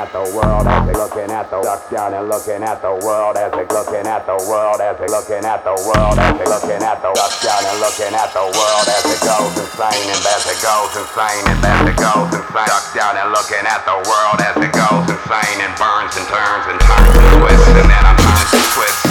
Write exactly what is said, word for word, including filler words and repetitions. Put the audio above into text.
at the world as they looking at the duck down and looking at the world as they looking at the world as they looking at the world as they looking at the duck down and looking at the world as it goes insane and as it goes insane and as it goes insane. Duck down and looking at the world as it goes insane and burns and turns and turns and twists and then I'm turns and twists.